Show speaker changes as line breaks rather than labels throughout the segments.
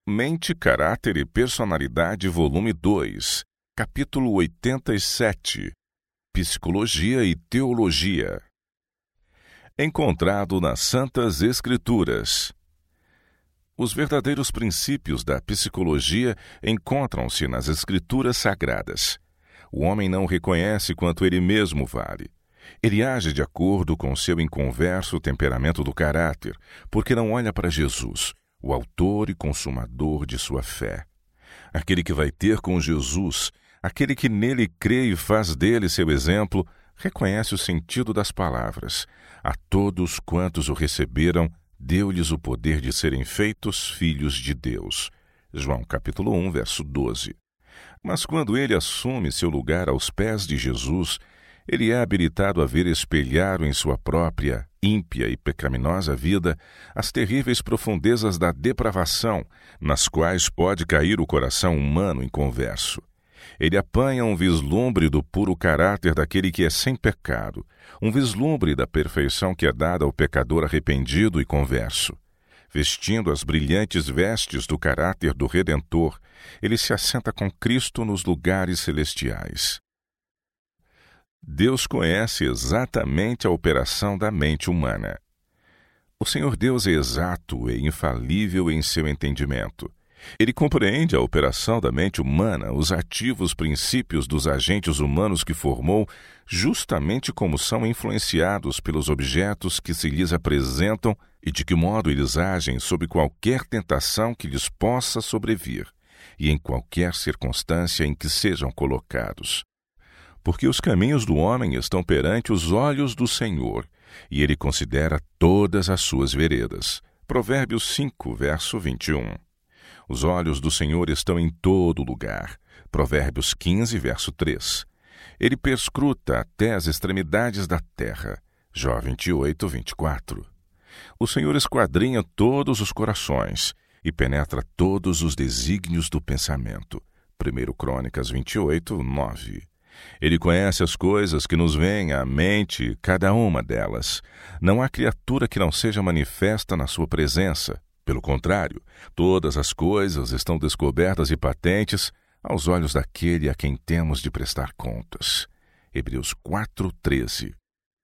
Mente, Caráter e Personalidade, volume 2, capítulo 87, Psicologia e Teologia. Encontrado nas Santas Escrituras. Os verdadeiros princípios da psicologia encontram-se nas Escrituras Sagradas. O homem não reconhece quanto ele mesmo vale. Ele age de acordo com seu inconverso temperamento do caráter, porque não olha para Jesus, o autor e consumador de sua fé. Aquele que vai ter com Jesus, aquele que nele crê e faz dele seu exemplo, reconhece o sentido das palavras. A todos quantos o receberam, deu-lhes o poder de serem feitos filhos de Deus. João capítulo 1, verso 12. Mas quando ele assume seu lugar aos pés de Jesus, ele é habilitado a ver espelhar em sua própria, ímpia e pecaminosa vida as terríveis profundezas da depravação, nas quais pode cair o coração humano inconverso. Ele apanha um vislumbre do puro caráter daquele que é sem pecado, um vislumbre da perfeição que é dada ao pecador arrependido e converso. Vestindo as brilhantes vestes do caráter do Redentor, ele se assenta com Cristo nos lugares celestiais. Deus conhece exatamente a operação da mente humana. O Senhor Deus é exato e infalível em seu entendimento. Ele compreende a operação da mente humana, os ativos princípios dos agentes humanos que formou, justamente como são influenciados pelos objetos que se lhes apresentam e de que modo eles agem sob qualquer tentação que lhes possa sobrevir e em qualquer circunstância em que sejam colocados. Porque os caminhos do homem estão perante os olhos do Senhor, e ele considera todas as suas veredas. Provérbios 5, verso 21. Os olhos do Senhor estão em todo lugar. Provérbios 15, verso 3. Ele perscruta até as extremidades da terra. Jó 28, 24. O Senhor esquadrinha todos os corações e penetra todos os desígnios do pensamento. 1 Crônicas 28, 9. Ele conhece as coisas que nos vêm à mente, cada uma delas. Não há criatura que não seja manifesta na sua presença. Pelo contrário, todas as coisas estão descobertas e patentes aos olhos daquele a quem temos de prestar contas. Hebreus 4:13.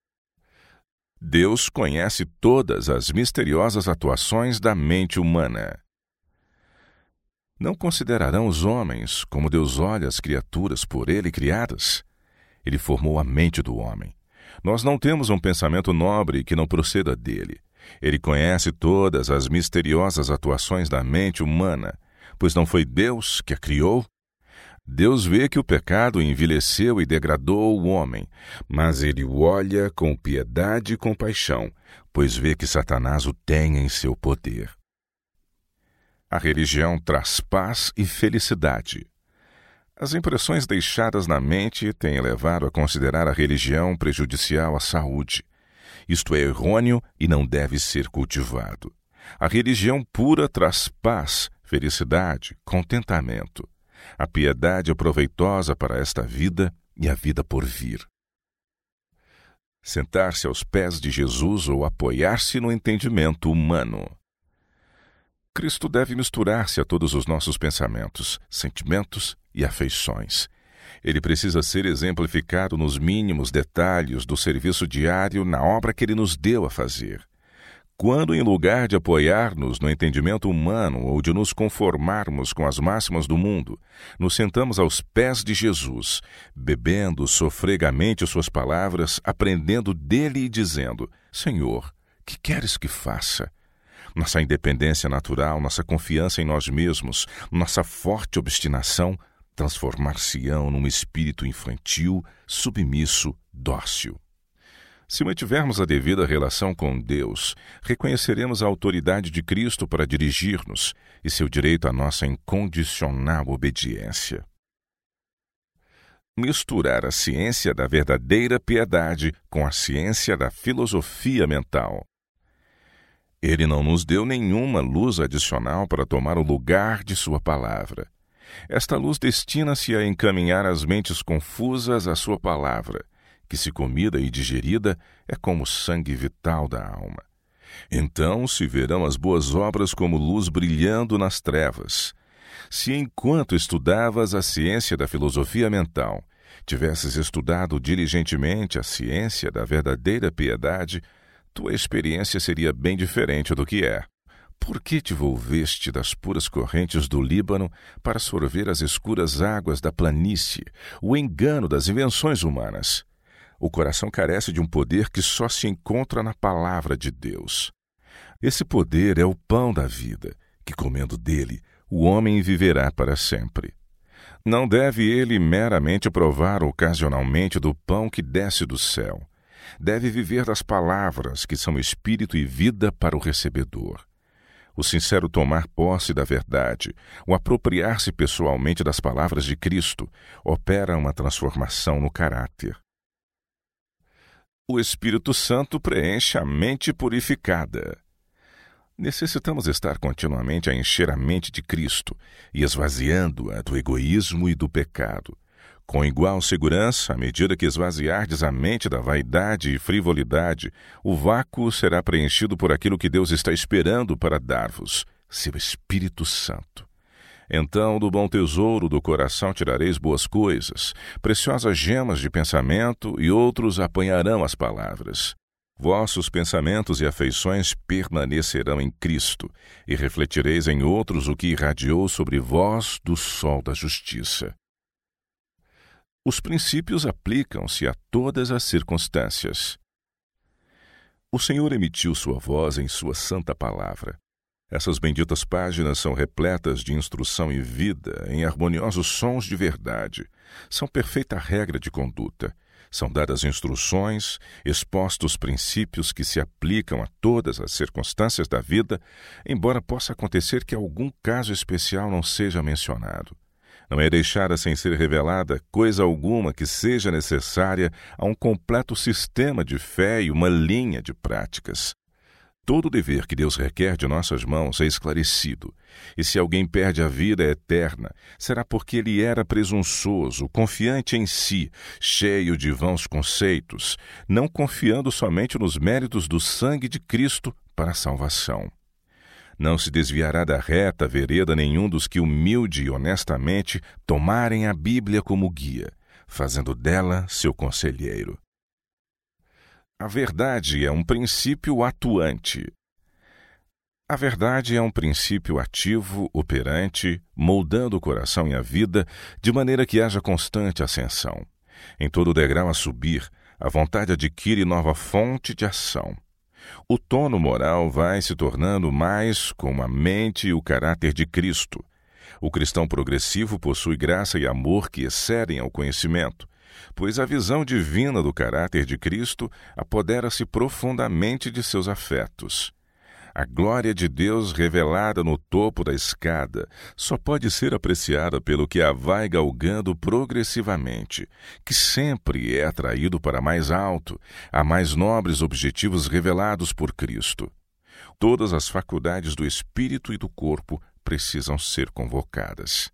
Deus conhece todas as misteriosas atuações da mente humana. Não considerarão os homens como Deus olha as criaturas por ele criadas? Ele formou a mente do homem. Nós não temos um pensamento nobre que não proceda dele. Ele conhece todas as misteriosas atuações da mente humana, pois não foi Deus que a criou? Deus vê que o pecado envileceu e degradou o homem, mas ele o olha com piedade e compaixão, pois vê que Satanás o tem em seu poder. A religião traz paz e felicidade. As impressões deixadas na mente têm levado a considerar a religião prejudicial à saúde. Isto é errôneo e não deve ser cultivado. A religião pura traz paz, felicidade, contentamento. A piedade é proveitosa para esta vida e a vida por vir. Sentar-se aos pés de Jesus ou apoiar-se no entendimento humano. Cristo deve misturar-se a todos os nossos pensamentos, sentimentos e afeições. Ele precisa ser exemplificado nos mínimos detalhes do serviço diário na obra que ele nos deu a fazer. Quando, em lugar de apoiar-nos no entendimento humano ou de nos conformarmos com as máximas do mundo, nos sentamos aos pés de Jesus, bebendo sofregamente suas palavras, aprendendo dele e dizendo: Senhor, que queres que faça? Nossa independência natural, nossa confiança em nós mesmos, nossa forte obstinação transformar-se-ão num espírito infantil, submisso, dócil. Se mantivermos a devida relação com Deus, reconheceremos a autoridade de Cristo para dirigir-nos e seu direito à nossa incondicional obediência. Misturar a ciência da verdadeira piedade com a ciência da filosofia mental. Ele não nos deu nenhuma luz adicional para tomar o lugar de sua palavra. Esta luz destina-se a encaminhar as mentes confusas à sua palavra, que, se comida e digerida, é como o sangue vital da alma. Então se verão as boas obras como luz brilhando nas trevas. Se enquanto estudavas a ciência da filosofia mental, tivesses estudado diligentemente a ciência da verdadeira piedade, tua experiência seria bem diferente do que é. Por que te volveste das puras correntes do Líbano para sorver as escuras águas da planície, o engano das invenções humanas? O coração carece de um poder que só se encontra na palavra de Deus. Esse poder é o pão da vida, que comendo dele, o homem viverá para sempre. Não deve ele meramente provar ocasionalmente do pão que desce do céu. Deve viver das palavras que são espírito e vida para o recebedor. O sincero tomar posse da verdade, o apropriar-se pessoalmente das palavras de Cristo, opera uma transformação no caráter. O Espírito Santo preenche a mente purificada. Necessitamos estar continuamente a encher a mente de Cristo e esvaziando-a do egoísmo e do pecado. Com igual segurança, à medida que esvaziardes a mente da vaidade e frivolidade, o vácuo será preenchido por aquilo que Deus está esperando para dar-vos, seu Espírito Santo. Então, do bom tesouro do coração tirareis boas coisas, preciosas gemas de pensamento, e outros apanharão as palavras. Vossos pensamentos e afeições permanecerão em Cristo, e refletireis em outros o que irradiou sobre vós do sol da justiça. Os princípios aplicam-se a todas as circunstâncias. O Senhor emitiu sua voz em sua santa palavra. Essas benditas páginas são repletas de instrução e vida, em harmoniosos sons de verdade. São perfeita regra de conduta. São dadas instruções, expostos princípios que se aplicam a todas as circunstâncias da vida, embora possa acontecer que algum caso especial não seja mencionado. Não é deixada sem ser revelada coisa alguma que seja necessária a um completo sistema de fé e uma linha de práticas. Todo o dever que Deus requer de nossas mãos é esclarecido, e se alguém perde a vida eterna, será porque ele era presunçoso, confiante em si, cheio de vãos conceitos, não confiando somente nos méritos do sangue de Cristo para a salvação. Não se desviará da reta vereda nenhum dos que humilde e honestamente tomarem a Bíblia como guia, fazendo dela seu conselheiro. A verdade é um princípio atuante. A verdade é um princípio ativo, operante, moldando o coração e a vida, de maneira que haja constante ascensão. Em todo degrau a subir, a vontade adquire nova fonte de ação. O tono moral vai se tornando mais como a mente e o caráter de Cristo. O cristão progressivo possui graça e amor que excedem ao conhecimento, pois a visão divina do caráter de Cristo apodera-se profundamente de seus afetos. A glória de Deus revelada no topo da escada só pode ser apreciada pelo que a vai galgando progressivamente, que sempre é atraído para mais alto, a mais nobres objetivos revelados por Cristo. Todas as faculdades do espírito e do corpo precisam ser convocadas.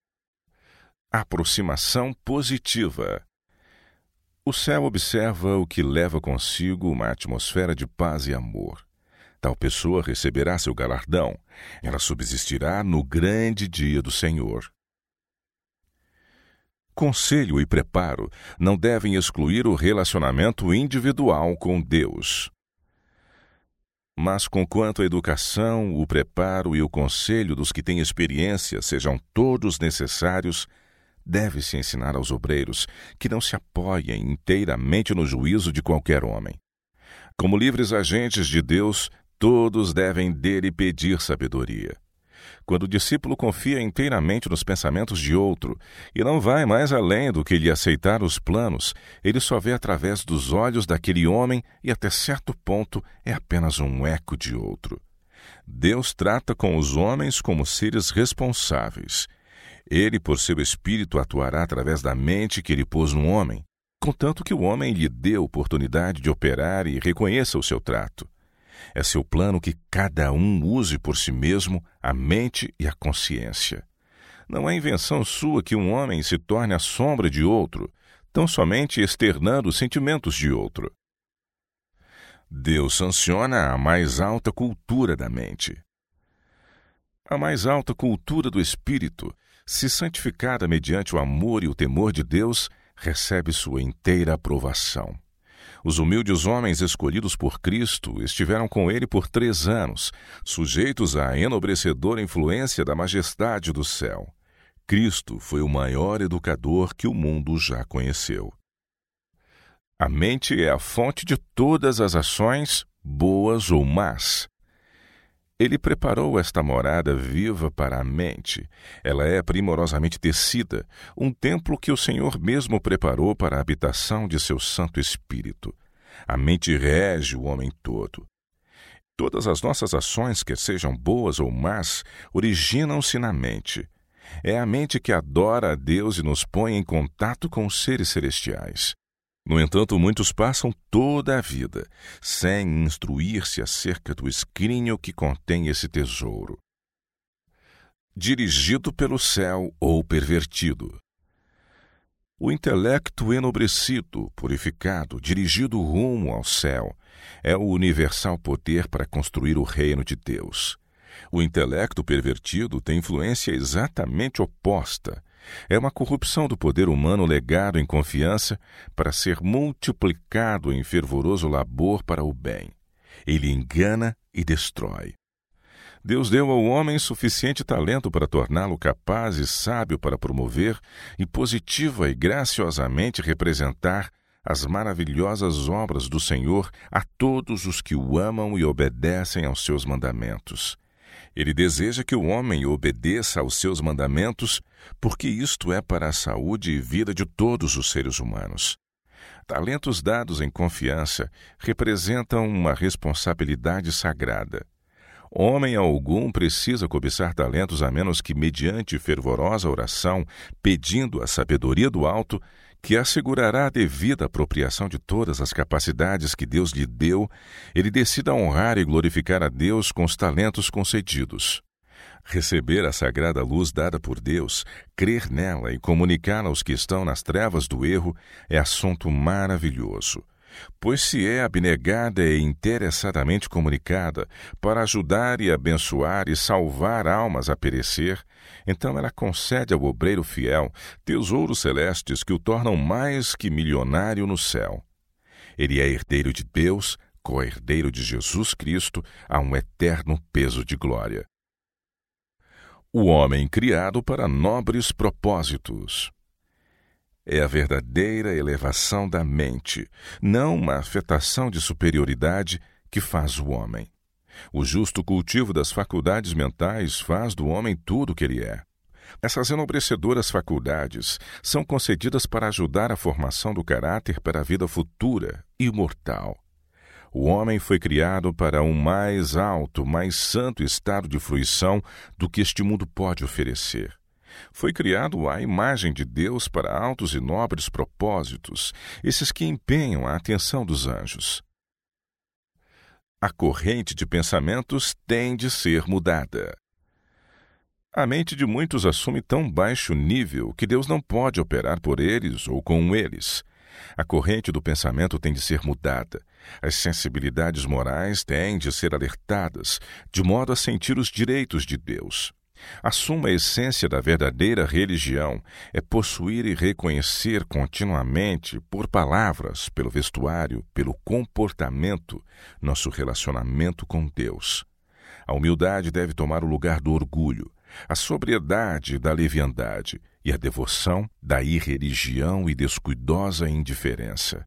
Aproximação positiva. O céu observa o que leva consigo uma atmosfera de paz e amor. Tal pessoa receberá seu galardão. Ela subsistirá no grande dia do Senhor. Conselho e preparo não devem excluir o relacionamento individual com Deus. Mas, conquanto a educação, o preparo e o conselho dos que têm experiência sejam todos necessários, deve-se ensinar aos obreiros que não se apoiem inteiramente no juízo de qualquer homem. Como livres agentes de Deus, todos devem dele pedir sabedoria. Quando o discípulo confia inteiramente nos pensamentos de outro e não vai mais além do que lhe aceitar os planos, ele só vê através dos olhos daquele homem e até certo ponto é apenas um eco de outro. Deus trata com os homens como seres responsáveis. Ele, por seu espírito, atuará através da mente que ele pôs no homem, contanto que o homem lhe dê a oportunidade de operar e reconheça o seu trato. É seu plano que cada um use por si mesmo a mente e a consciência. Não é invenção sua que um homem se torne a sombra de outro, tão somente externando os sentimentos de outro. Deus sanciona a mais alta cultura da mente. A mais alta cultura do espírito, se santificada mediante o amor e o temor de Deus, recebe sua inteira aprovação. Os humildes homens escolhidos por Cristo estiveram com ele por 3 anos, sujeitos à enobrecedora influência da majestade do céu. Cristo foi o maior educador que o mundo já conheceu. A mente é a fonte de todas as ações, boas ou más. Ele preparou esta morada viva para a mente. Ela é primorosamente tecida, um templo que o Senhor mesmo preparou para a habitação de seu Santo Espírito. A mente rege o homem todo. Todas as nossas ações, quer sejam boas ou más, originam-se na mente. É a mente que adora a Deus e nos põe em contato com os seres celestiais. No entanto, muitos passam toda a vida sem instruir-se acerca do escrínio que contém esse tesouro. Dirigido pelo céu ou pervertido. O intelecto enobrecido, purificado, dirigido rumo ao céu, é o universal poder para construir o reino de Deus. O intelecto pervertido tem influência exatamente oposta. É uma corrupção do poder humano legado em confiança para ser multiplicado em fervoroso labor para o bem. Ele engana e destrói. Deus deu ao homem suficiente talento para torná-lo capaz e sábio para promover e positiva e graciosamente representar as maravilhosas obras do Senhor a todos os que o amam e obedecem aos seus mandamentos. Ele deseja que o homem obedeça aos seus mandamentos, porque isto é para a saúde e vida de todos os seres humanos. Talentos dados em confiança representam uma responsabilidade sagrada. Homem algum precisa cobiçar talentos a menos que, mediante fervorosa oração, pedindo a sabedoria do alto, que assegurará a devida apropriação de todas as capacidades que Deus lhe deu, ele decida honrar e glorificar a Deus com os talentos concedidos. Receber a sagrada luz dada por Deus, crer nela e comunicá-la aos que estão nas trevas do erro é assunto maravilhoso. Pois se é abnegada e interessadamente comunicada para ajudar e abençoar e salvar almas a perecer, então ela concede ao obreiro fiel tesouros celestes que o tornam mais que milionário no céu. Ele é herdeiro de Deus, co-herdeiro de Jesus Cristo, a um eterno peso de glória. O homem criado para nobres propósitos. É a verdadeira elevação da mente, não uma afetação de superioridade, que faz o homem. O justo cultivo das faculdades mentais faz do homem tudo o que ele é. Essas enobrecedoras faculdades são concedidas para ajudar a formação do caráter para a vida futura, imortal. O homem foi criado para um mais alto, mais santo estado de fruição do que este mundo pode oferecer. Foi criado à imagem de Deus para altos e nobres propósitos, esses que empenham a atenção dos anjos. A corrente de pensamentos tem de ser mudada. A mente de muitos assume tão baixo nível que Deus não pode operar por eles ou com eles. A corrente do pensamento tem de ser mudada. As sensibilidades morais têm de ser alertadas, de modo a sentir os direitos de Deus. A suma essência da verdadeira religião é possuir e reconhecer continuamente, por palavras, pelo vestuário, pelo comportamento, nosso relacionamento com Deus. A humildade deve tomar o lugar do orgulho, a sobriedade da leviandade e a devoção da irreligião e descuidosa indiferença.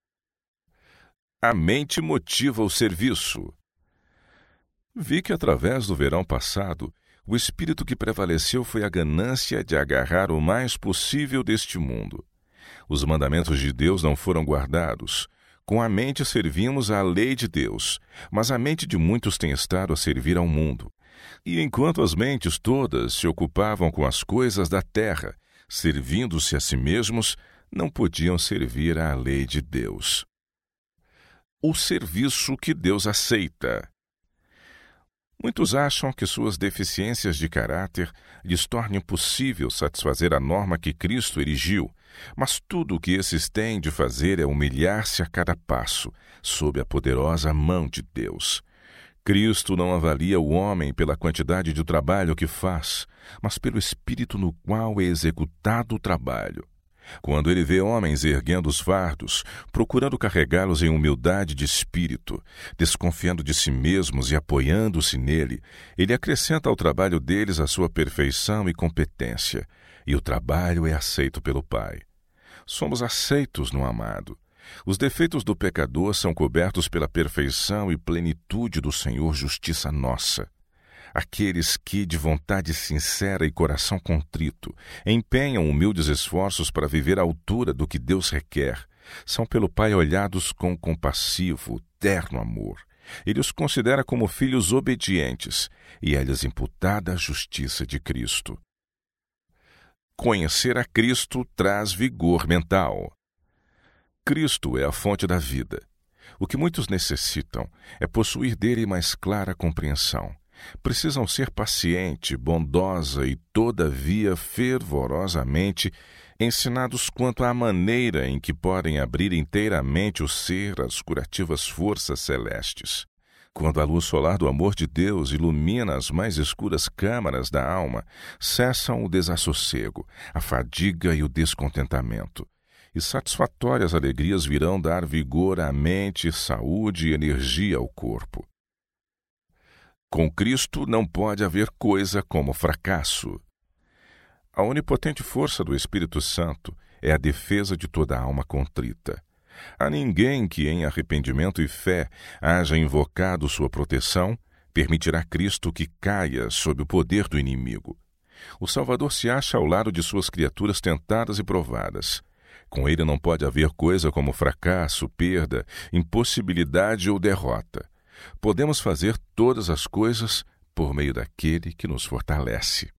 A mente motiva o serviço. Vi que através do verão passado, o espírito que prevaleceu foi a ganância de agarrar o mais possível deste mundo. Os mandamentos de Deus não foram guardados. Com a mente servimos à lei de Deus, mas a mente de muitos tem estado a servir ao mundo. E enquanto as mentes todas se ocupavam com as coisas da terra, servindo-se a si mesmos, não podiam servir à lei de Deus. O serviço que Deus aceita. Muitos acham que suas deficiências de caráter lhes tornem possível satisfazer a norma que Cristo erigiu, Mas tudo o que esses têm de fazer é humilhar-se a cada passo, sob a poderosa mão de Deus. Cristo não avalia o homem pela quantidade de trabalho que faz, mas pelo espírito no qual é executado o trabalho. Quando ele vê homens erguendo os fardos, procurando carregá-los em humildade de espírito, desconfiando de si mesmos e apoiando-se nele, ele acrescenta ao trabalho deles a sua perfeição e competência, e o trabalho é aceito pelo Pai. Somos aceitos no amado. Os defeitos do pecador são cobertos pela perfeição e plenitude do Senhor, justiça nossa. Aqueles que, de vontade sincera e coração contrito, empenham humildes esforços para viver à altura do que Deus requer, são pelo Pai olhados com compassivo, terno amor. Ele os considera como filhos obedientes e é-lhes imputada a justiça de Cristo. Conhecer a Cristo traz vigor mental. Cristo é a fonte da vida. O que muitos necessitam é possuir dele mais clara compreensão. Precisam ser paciente, bondosa e, todavia, fervorosamente ensinados quanto à maneira em que podem abrir inteiramente o ser às curativas forças celestes. Quando a luz solar do amor de Deus ilumina as mais escuras câmaras da alma, cessam o desassossego, a fadiga e o descontentamento. E satisfatórias alegrias virão dar vigor à mente, saúde e energia ao corpo. Com Cristo não pode haver coisa como fracasso. A onipotente força do Espírito Santo é a defesa de toda a alma contrita. A ninguém que em arrependimento e fé haja invocado sua proteção, permitirá Cristo que caia sob o poder do inimigo. O Salvador se acha ao lado de suas criaturas tentadas e provadas. Com ele não pode haver coisa como fracasso, perda, impossibilidade ou derrota. Podemos fazer todas as coisas por meio daquele que nos fortalece.